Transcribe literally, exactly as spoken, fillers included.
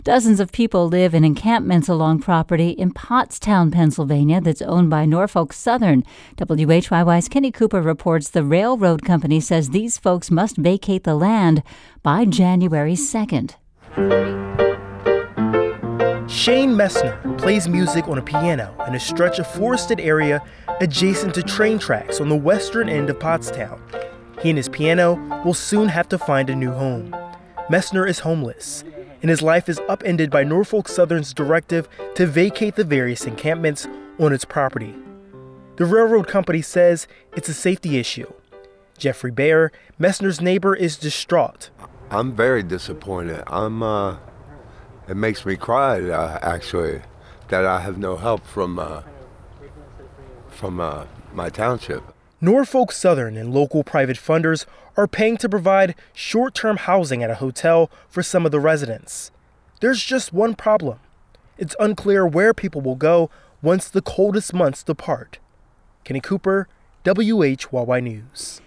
Dozens of people live in encampments along property in Pottstown, Pennsylvania, that's owned by Norfolk Southern. W H Y Y's Kenny Cooper reports the railroad company says these folks must vacate the land by January second. Shane Messner plays music on a piano in a stretch of forested area adjacent to train tracks on the western end of Pottstown. He and his piano will soon have to find a new home. Messner is homeless, and his life is upended by Norfolk Southern's directive to vacate the various encampments on its property. The railroad company says it's a safety issue. Jeffrey Baer, Messner's neighbor, is distraught. I'm very disappointed. I'm, uh, it makes me cry, uh, actually, that I have no help from, uh, from uh, my township. Norfolk Southern and local private funders are paying to provide short-term housing at a hotel for some of the residents. There's just one problem. It's unclear where people will go once the coldest months depart. Kenny Cooper, W H Y Y News.